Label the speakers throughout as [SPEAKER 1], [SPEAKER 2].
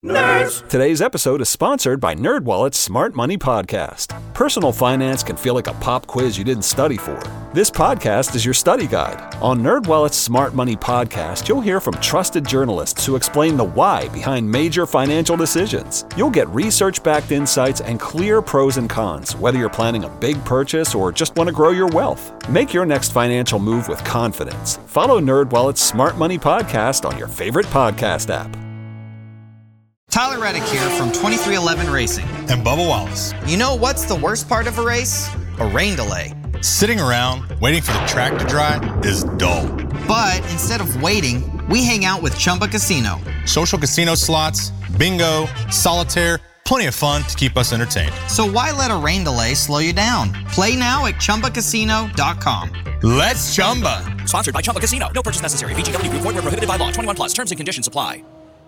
[SPEAKER 1] Nerds! Today's episode is sponsored by NerdWallet's Smart Money Podcast. Personal finance can feel like a pop quiz you didn't study for. This podcast is your study guide. On NerdWallet's Smart Money Podcast, you'll hear from trusted journalists who explain the why behind major financial decisions. You'll get research-backed insights and clear pros and cons, whether you're planning a big purchase or just want to grow your wealth. Make your next financial move with confidence. Follow NerdWallet's Smart Money Podcast on your favorite podcast app.
[SPEAKER 2] Tyler Reddick here from 2311 Racing.
[SPEAKER 3] And Bubba Wallace.
[SPEAKER 2] You know what's the worst part of a race? A rain delay.
[SPEAKER 3] Sitting around waiting for the track to dry is dull.
[SPEAKER 2] But instead of waiting, we hang out with Chumba Casino.
[SPEAKER 3] Social casino slots, bingo, solitaire, plenty of fun to keep us entertained.
[SPEAKER 2] So why let a rain delay slow you down? Play now at ChumbaCasino.com.
[SPEAKER 3] Let's Chumba.
[SPEAKER 4] Sponsored by Chumba Casino. No purchase necessary. VGW Group. Void where prohibited by law. 21 plus. Terms and conditions apply.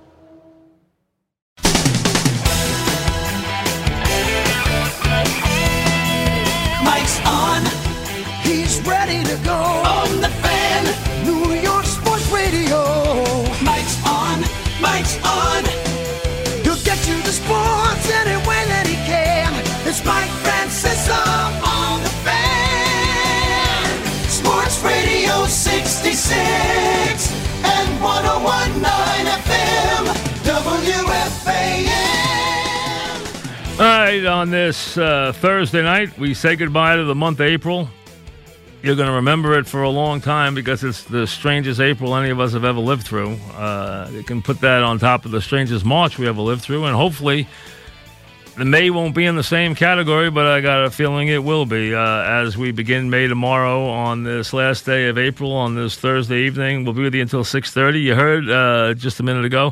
[SPEAKER 5] Mike's on. He's ready to go. On the Fan. New York Sports Radio. Mike's on. Mike's on. He'll get you the sports any way that he can. It's Mike Francesa on the Fan. Sports Radio 66 and 101.9 FM. WFAN.
[SPEAKER 6] All right, on this Thursday night, we say goodbye to the month April. You're going to remember it for a long time because it's the strangest April any of us have ever lived through. You can put that on top of the strangest March we ever lived through, and hopefully the May won't be in the same category, but I got a feeling it will be as we begin May tomorrow on this last day of April on this Thursday evening. We'll be with you until 6:30. You heard just a minute ago.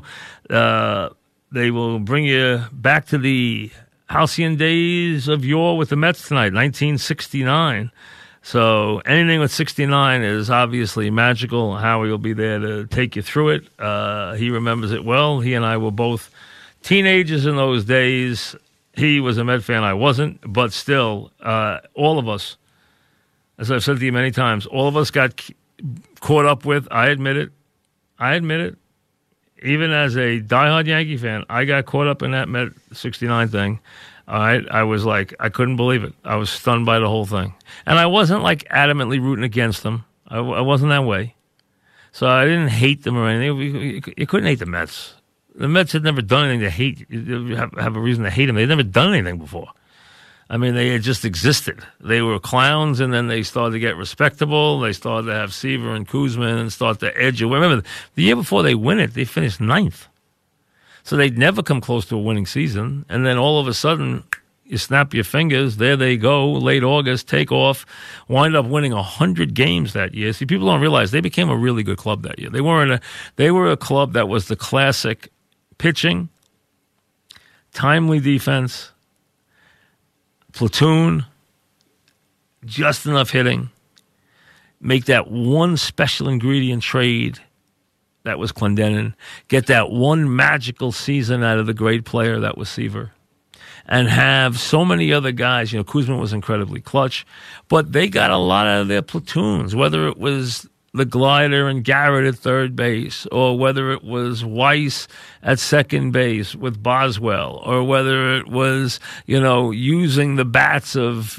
[SPEAKER 6] They will bring you back to the halcyon days of yore with the Mets tonight, 1969. So anything with 69 is obviously magical. Howie will be there to take you through it. He remembers it well. He and I were both teenagers in those days. He was a Met fan. I wasn't. But still, all of us, as I've said to you many times, all of us got caught up with, I admit it, even as a diehard Yankee fan, I got caught up in that Met 69 thing. All right, I was like, I couldn't believe it. I was stunned by the whole thing. And I wasn't like adamantly rooting against them. I wasn't that way. So I didn't hate them or anything. You couldn't hate the Mets. The Mets had never done anything to hate. You have a reason to hate them. They'd never done anything before. I mean, they had just existed. They were clowns, and then they started to get respectable. They started to have Seaver and Kuzman and start to edge away. Remember, the year before they win it, they finished 9th. So they'd never come close to a winning season. And then all of a sudden, you snap your fingers, there they go, late August, take off, wind up winning 100 games that year. See, people don't realize they became a really good club that year. They were a club that was the classic pitching, timely defense, platoon, just enough hitting, make that one special ingredient trade that was Clendenin, get that one magical season out of the great player that was Seaver, and have so many other guys. You know, Kuzman was incredibly clutch, but they got a lot out of their platoons, whether it was the glider and Garrett at third base, or whether it was Weiss at second base with Boswell, or whether it was, using the bats of,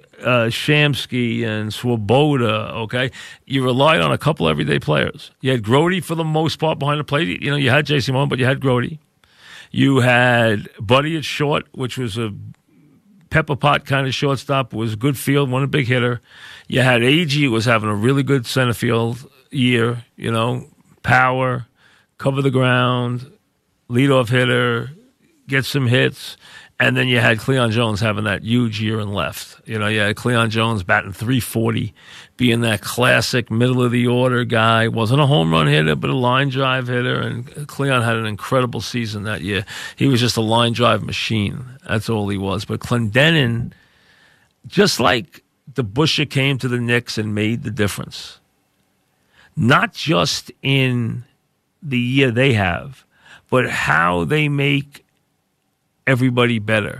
[SPEAKER 6] Shamsky and Swoboda, okay? You relied on a couple everyday players. You had Grote for the most part behind the plate. You had J.C. Moore, but you had Grote. You had Buddy at short, which was a pepper pot kind of shortstop, was a good field, one a big hitter. You had Agee, who was having a really good center field year, power, cover the ground, leadoff hitter, get some hits. And then you had Cleon Jones having that huge year in left. You had Cleon Jones batting .340, being that classic middle-of-the-order guy. Wasn't a home run hitter, but a line drive hitter. And Cleon had an incredible season that year. He was just a line drive machine. That's all he was. But Clendenin, just like DeBusschere came to the Knicks and made the difference, not just in the year they have, but how they make everybody better.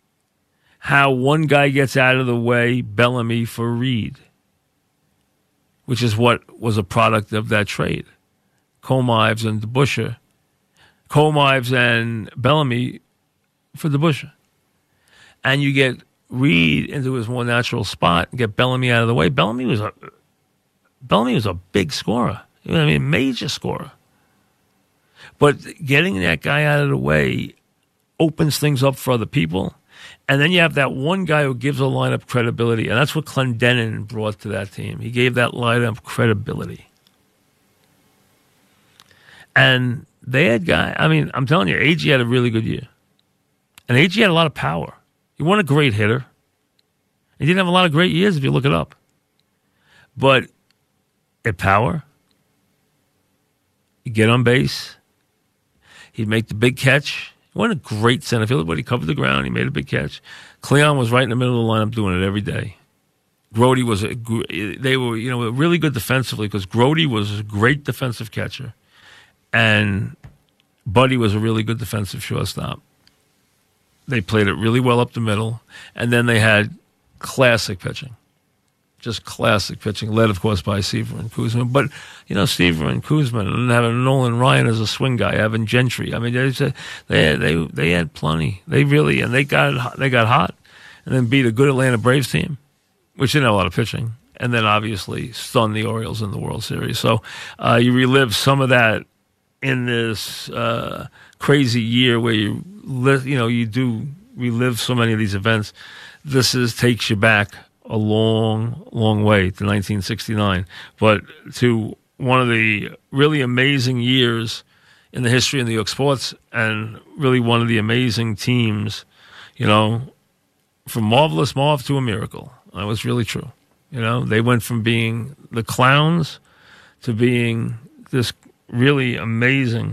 [SPEAKER 6] How one guy gets out of the way, Bellamy for Reed, which is what was a product of that trade. Cole Ives and DeBusschere Comives and Bellamy for DeBusschere. And you get Reed into his more natural spot and get Bellamy out of the way. Bellamy was a big scorer. I mean, major scorer. But getting that guy out of the way opens things up for other people. And then you have that one guy who gives a lineup credibility, and that's what Clendenin brought to that team. He gave that lineup credibility. And they had guys, I mean, I'm telling you, AG had a really good year. And AG had a lot of power. He wasn't a great hitter. He didn't have a lot of great years if you look it up. But at power, he'd get on base, he'd make the big catch. He wasn't a great center fielder, but he covered the ground. He made a big catch. Cleon was right in the middle of the lineup doing it every day. Grody was they were really good defensively because Grody was a great defensive catcher, and Buddy was a really good defensive shortstop. They played it really well up the middle, and then they had classic pitching. Just classic pitching, led, of course, by Seaver and Kuzma. But, Seaver and Kuzma, and having Nolan Ryan as a swing guy, having Gentry. I mean, they had plenty. They really, and they got hot, and then beat a good Atlanta Braves team, which didn't have a lot of pitching, and then obviously stunned the Orioles in the World Series. So you relive some of that in this crazy year where you do relive so many of these events. This takes you back a long, long way to 1969, but to one of the really amazing years in the history of New York sports, and really one of the amazing teams, from Marvelous Marv to a miracle. That was really true. They went from being the clowns to being this really amazing,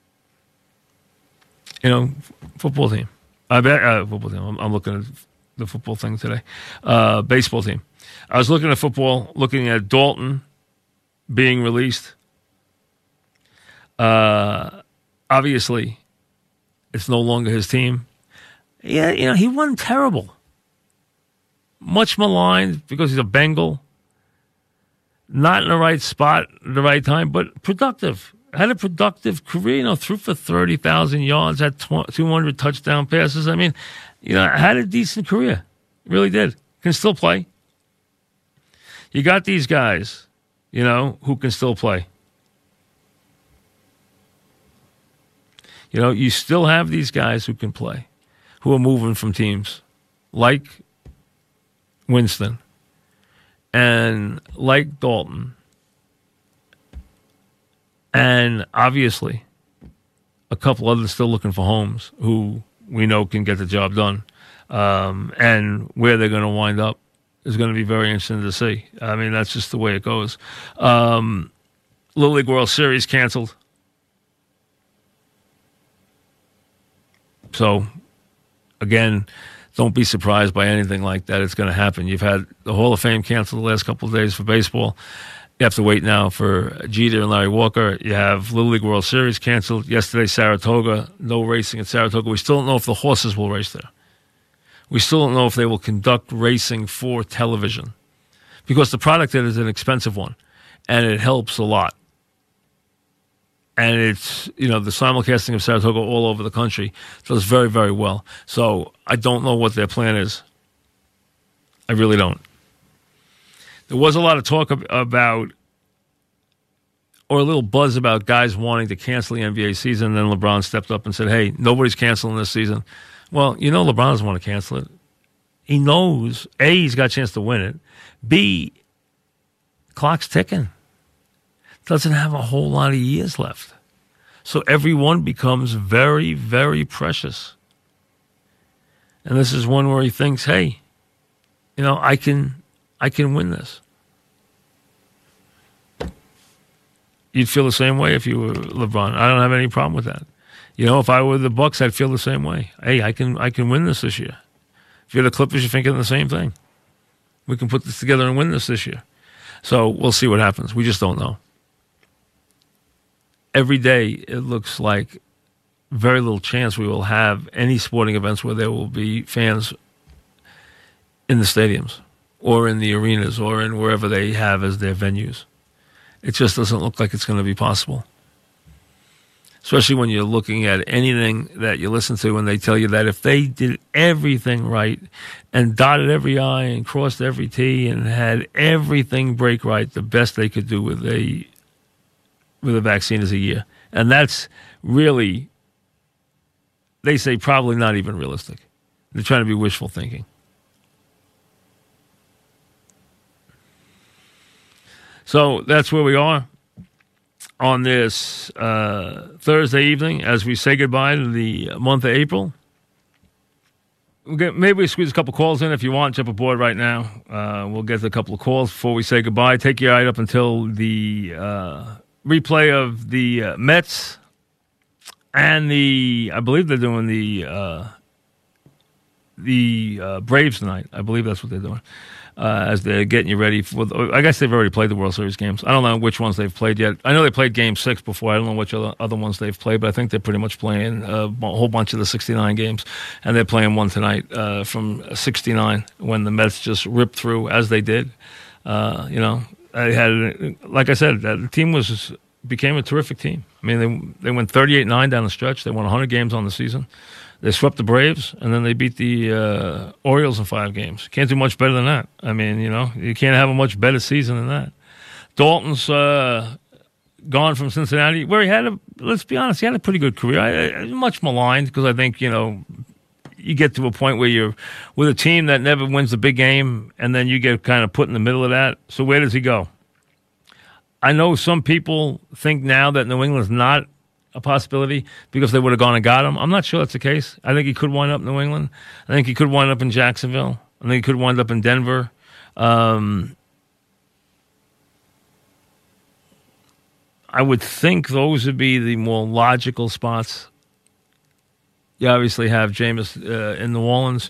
[SPEAKER 6] football team. Football team. I'm looking at the football thing today. Baseball team. I was looking at football, looking at Dalton being released. Obviously, it's no longer his team. Yeah, he wasn't terrible. Much maligned because he's a Bengal. Not in the right spot at the right time, but productive. Had a productive career, threw for 30,000 yards, had 200 touchdown passes. I mean, had a decent career. Really did. Can still play. You got these guys, who can still play. You still have these guys who can play, who are moving from teams like Winston and like Dalton. And obviously, a couple others still looking for homes who we know can get the job done. And where they're going to wind up is going to be very interesting to see. I mean, that's just the way it goes. Little League World Series canceled. So, again, don't be surprised by anything like that. It's going to happen. You've had the Hall of Fame canceled the last couple of days for baseball. You have to wait now for Jeter and Larry Walker. You have Little League World Series canceled. Yesterday, Saratoga, no racing at Saratoga. We still don't know if the horses will race there. We still don't know if they will conduct racing for television, because the product is an expensive one, and it helps a lot. And it's, the simulcasting of Saratoga all over the country does very, very well. So I don't know what their plan is. I really don't. There was a lot of talk about, or a little buzz about guys wanting to cancel the NBA season. And then LeBron stepped up and said, hey, nobody's canceling this season. Well, LeBron doesn't want to cancel it. He knows, A, he's got a chance to win it. B, clock's ticking. Doesn't have a whole lot of years left. So every one becomes very, very precious. And this is one where he thinks, hey, I can win this. You'd feel the same way if you were LeBron. I don't have any problem with that. If I were the Bucks, I'd feel the same way. Hey, I can win this year. If you're the Clippers, you're thinking the same thing. We can put this together and win this year. So we'll see what happens. We just don't know. Every day, it looks like very little chance we will have any sporting events where there will be fans in the stadiums or in the arenas or in wherever they have as their venues. It just doesn't look like it's going to be possible. especially when you're looking at anything that you listen to and they tell you that if they did everything right and dotted every I and crossed every T and had everything break right, the best they could do with a vaccine is a year. And that's really, they say, probably not even realistic. They're trying to be wishful thinking. So that's where we are on this Thursday evening as we say goodbye to the month of April. Maybe we squeeze a couple calls in if you want. Jump aboard right now. We'll get to a couple of calls before we say goodbye. Take your eye up until the replay of the Mets and I believe they're doing the Braves tonight. I believe that's what they're doing. As they're getting you ready for, I guess they've already played the World Series games. I don't know which ones they've played yet. I know they played Game 6 before. I don't know which other ones they've played, but I think they're pretty much playing a whole bunch of the 69 games, and they're playing one tonight from 69 when the Mets just ripped through as they did. I had, like I said, the team became a terrific team. I mean, they went 38-9 down the stretch. They won 100 games on the season. They swept the Braves, and then they beat the Orioles in 5 games. Can't do much better than that. I mean, you can't have a much better season than that. Dalton's gone from Cincinnati, where let's be honest, he had a pretty good career. Much maligned because I think, you get to a point where you're with a team that never wins the big game, and then you get kind of put in the middle of that. So where does he go? I know some people think now that New England's not a possibility because they would have gone and got him. I'm not sure that's the case. I think he could wind up in New England. I think he could wind up in Jacksonville. I think he could wind up in Denver. I would think those would be the more logical spots. You obviously have Jameis in New Orleans.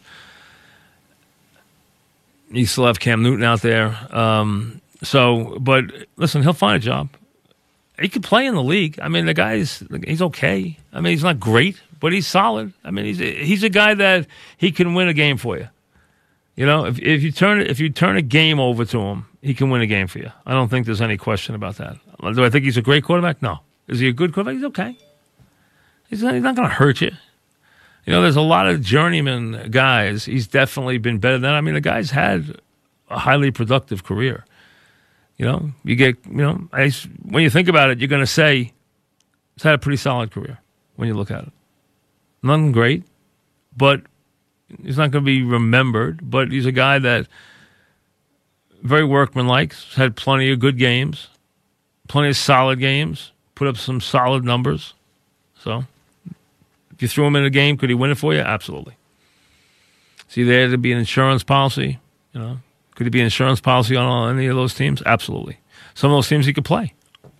[SPEAKER 6] You still have Cam Newton out there. But listen, he'll find a job. He could play in the league. I mean, he's okay. I mean, he's not great, but he's solid. I mean, he's a guy that he can win a game for you. If you turn a game over to him, he can win a game for you. I don't think there's any question about that. Do I think he's a great quarterback? No. Is he a good quarterback? He's okay. He's not going to hurt you. There's a lot of journeyman guys. He's definitely been better than. I mean, the guy's had a highly productive career. You get, when you think about it, you're going to say he's had a pretty solid career when you look at it. Nothing great, but he's not going to be remembered. But he's a guy that very workmanlike, has had plenty of good games, plenty of solid games, put up some solid numbers. So if you threw him in a game, could he win it for you? Absolutely. Is he there to be an insurance policy? Could he be an insurance policy on any of those teams? Absolutely. Some of those teams he could play.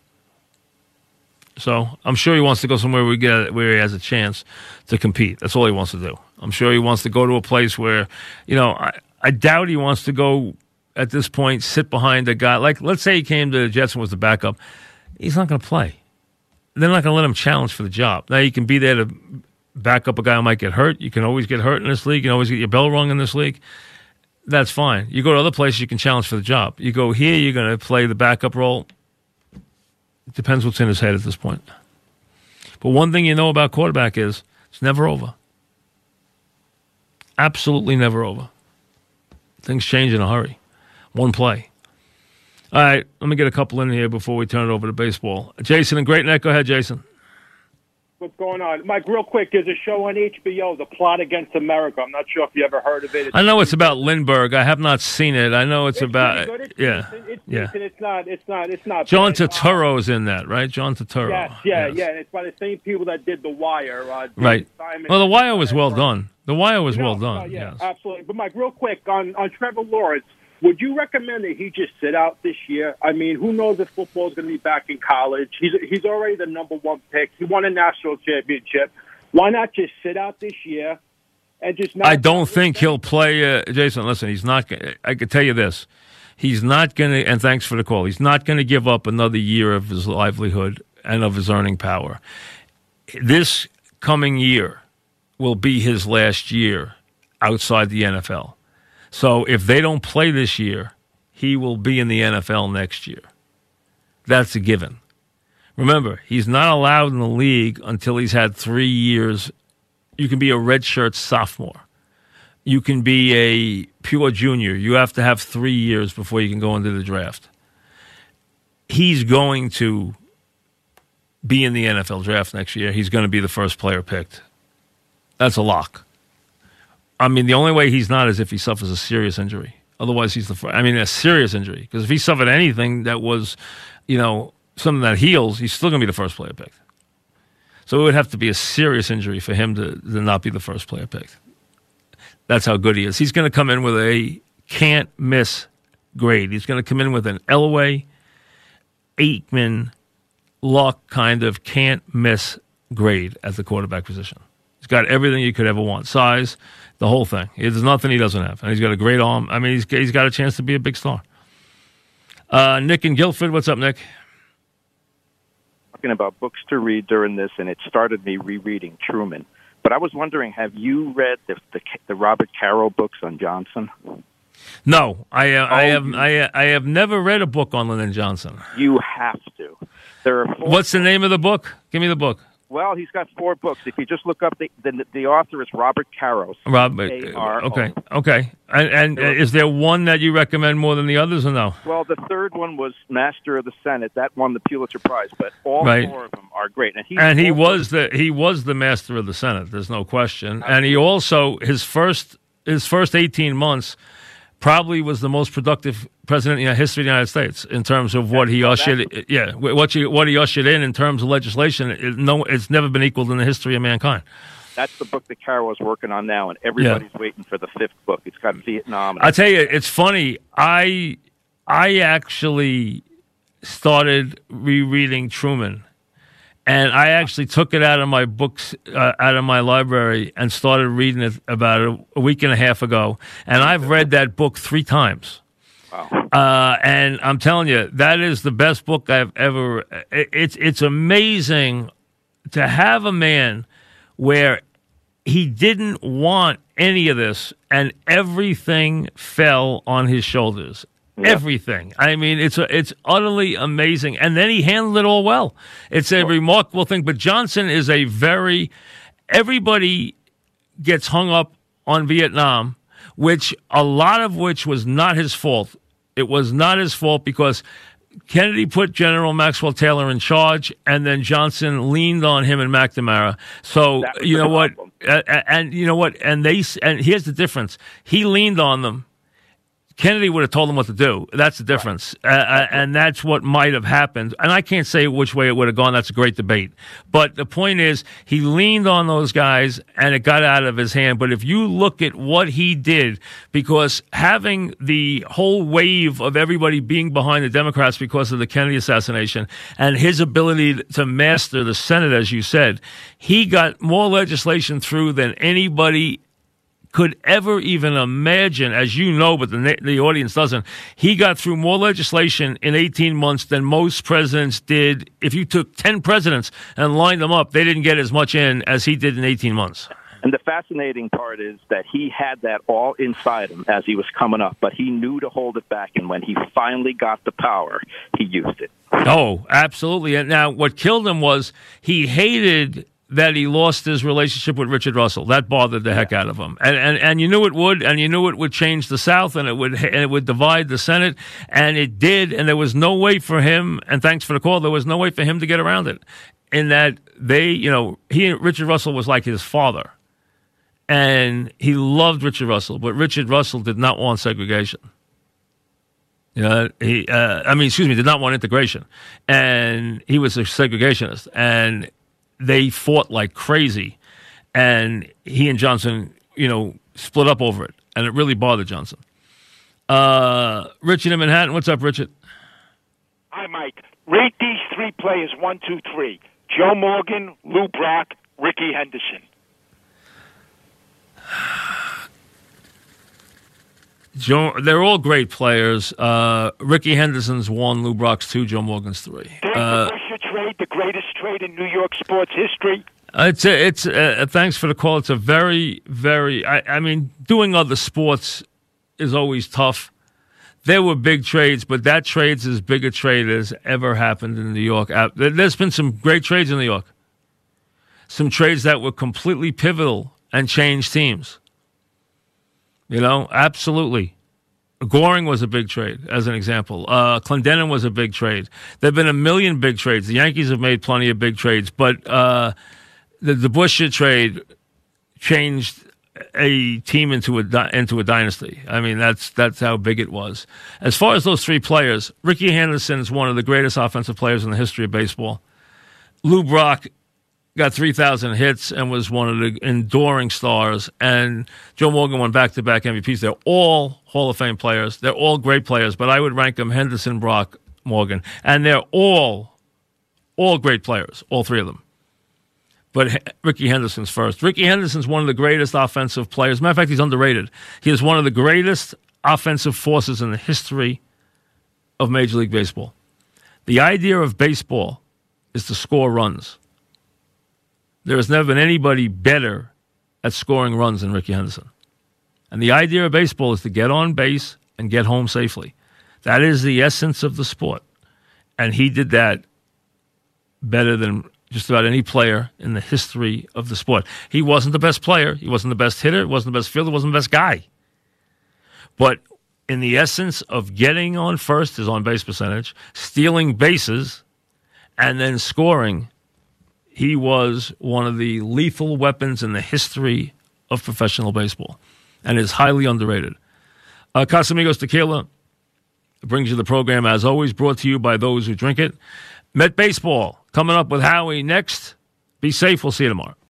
[SPEAKER 6] So I'm sure he wants to go somewhere where he has a chance to compete. That's all he wants to do. I'm sure he wants to go to a place where, I doubt he wants to go at this point, sit behind a guy. Like, let's say he came to the Jets and was the backup. He's not going to play. They're not going to let him challenge for the job. Now, you can be there to back up a guy who might get hurt. You can always get hurt in this league. You can always get your bell rung in this league. That's fine. You go to other places, you can challenge for the job. You go here, you're going to play the backup role. It depends what's in his head at this point. But one thing you know about quarterback is it's never over. Absolutely never over. Things change in a hurry. One play. All right, let me get a couple in here before we turn it over to baseball. Jason in Great Neck. Go ahead, Jason.
[SPEAKER 7] What's going on? Mike, real quick, there's a show on HBO, The Plot Against America. I'm not sure if you ever heard of it.
[SPEAKER 6] I know it's about Lindbergh. I have not seen it. I know it's about
[SPEAKER 7] It's It's not.
[SPEAKER 6] John Turturro's in that, right? John Turturro.
[SPEAKER 7] Yes. It's by the same people that did The Wire.
[SPEAKER 6] Right. Well, The Wire was well done. The Wire was well done.
[SPEAKER 7] Yes,
[SPEAKER 6] yes.
[SPEAKER 7] Absolutely. But Mike, real quick on Trevor Lawrence. Would you recommend that he just sit out this year? I mean, who knows if football is going to be back in college? He's already the number one pick. He won a national championship. Why not just sit out this year and just not?
[SPEAKER 6] I don't think he'll play. Jason, listen, he's not. I can tell you this: he's not going to. And thanks for the call. He's not going to give up another year of his livelihood and of his earning power. This coming year will be his last year outside the NFL. So if they don't play this year, he will be in the NFL next year. That's a given. Remember, he's not allowed in the league until he's had 3 years. You can be a redshirt sophomore. You can be a pure junior. You have to have 3 years before you can go into the draft. He's going to be in the NFL draft next year. He's going to be the first player picked. That's a lock. I mean, the only way he's not is if he suffers a serious injury. Otherwise, he's the first. I mean, a serious injury. Because if he suffered anything that was, something that heals, he's still going to be the first player picked. So it would have to be a serious injury for him to not be the first player picked. That's how good he is. He's going to come in with a can't-miss grade. He's going to come in with an Elway, Aikman, Luck kind of can't-miss grade at the quarterback position. He's got everything you could ever want. Size, the whole thing. There's nothing he doesn't have. And he's got a great arm. I mean, he's got a chance to be a big star. Nick in Guilford. What's up, Nick?
[SPEAKER 8] Talking about books to read during this, and it started me rereading Truman. But I was wondering, have you read the Robert Caro books on Johnson?
[SPEAKER 6] No, I have never read a book on Lyndon Johnson.
[SPEAKER 8] You have to. There are 4.
[SPEAKER 6] What's the name of the book? Give me the book.
[SPEAKER 8] Well, he's got 4 books. If you just look up the author is Robert Caro.
[SPEAKER 6] Okay. And is there one that you recommend more than the others, or no?
[SPEAKER 8] Well, the third one was Master of the Senate. That won the Pulitzer Prize, but all 4 of them are great. And he was the Master of the Senate. There's no question. Absolutely. And he also his first 18 months probably was the most productive president in the history of the United States in terms of what he ushered. What he ushered in terms of legislation. It's never been equaled in the history of mankind. That's the book that Caro is working on now, and everybody's waiting for the 5th book. It's got Vietnam.
[SPEAKER 6] I tell you, it's funny. I actually started rereading Truman, and I actually took it out of my books, out of my library, and started reading it about a week and a half ago. And I've read that book 3 times. Wow. And I'm telling you, that is the best book I've ever. It's amazing to have a man where he didn't want any of this, and everything fell on his shoulders. Yeah. Everything. I mean, it's utterly amazing. And then he handled it all well. It's a remarkable thing. But Johnson is everybody gets hung up on Vietnam, a lot of which was not his fault. It was not his fault because Kennedy put General Maxwell Taylor in charge, and then Johnson leaned on him and McNamara. So you know what? And you know what? And here's the difference. He leaned on them. Kennedy would have told them what to do. That's the difference. Right. And that's what might have happened. And I can't say which way it would have gone. That's a great debate. But the point is, he leaned on those guys, and it got out of his hand. But if you look at what he did, because having the whole wave of everybody being behind the Democrats because of the Kennedy assassination and his ability to master the Senate, as you said, he got more legislation through than anybody could ever even imagine, as you know, but the audience doesn't. He got through more legislation in 18 months than most presidents did. If you took 10 presidents and lined them up, they didn't get as much in as he did in 18 months.
[SPEAKER 8] And the fascinating part is that he had that all inside him as he was coming up, but he knew to hold it back, and when he finally got the power, he used it.
[SPEAKER 6] Oh, absolutely. And now what killed him was he hated that he lost his relationship with Richard Russell. That bothered the heck out of him. And you knew it would, and you knew it would change the South, and it would divide the Senate, and it did, and there was no way for him, and thanks for the call, there was no way for him to get around it. In that Richard Russell was like his father. And he loved Richard Russell, but Richard Russell did not want segregation. Did not want integration. And he was a segregationist, and they fought like crazy, and he and Johnson, split up over it, and it really bothered Johnson. Richard in Manhattan, what's up, Richard?
[SPEAKER 9] Hi, Mike. Rate these 3 players, 1, 2, 3. Joe Morgan, Lou Brock, Ricky Henderson.
[SPEAKER 6] They're all great players. Ricky Henderson's 1, Lou Brock's 2, Joe Morgan's 3.
[SPEAKER 9] Trade, the greatest trade in New York sports history.
[SPEAKER 6] It's thanks for the call. It's a very, very. I mean, doing other sports is always tough. There were big trades, but that trade's as big a trade as ever happened in New York. There's been some great trades in New York. Some trades that were completely pivotal and changed teams. Absolutely. Goring was a big trade, as an example. Clendenin was a big trade. There have been a million big trades. The Yankees have made plenty of big trades, but the Bush trade changed a team into a dynasty. I mean, that's how big it was. As far as those three players, Ricky Henderson is one of the greatest offensive players in the history of baseball. Lou Brock got 3,000 hits and was one of the enduring stars. And Joe Morgan won back-to-back MVPs. They're all Hall of Fame players. They're all great players, but I would rank them Henderson, Brock, Morgan. And they're all great players, all three of them. But Ricky Henderson's first. Ricky Henderson's one of the greatest offensive players. Matter of fact, he's underrated. He is one of the greatest offensive forces in the history of Major League Baseball. The idea of baseball is to score runs. There has never been anybody better at scoring runs than Ricky Henderson. And the idea of baseball is to get on base and get home safely. That is the essence of the sport. And he did that better than just about any player in the history of the sport. He wasn't the best player. He wasn't the best hitter. He wasn't the best fielder. He wasn't the best guy. But in the essence of getting on first, his on-base percentage, stealing bases, and then scoring, he was one of the lethal weapons in the history of professional baseball and is highly underrated. Casamigos Tequila brings you the program, as always, brought to you by those who drink it. Met Baseball coming up with Howie next. Be safe. We'll see you tomorrow.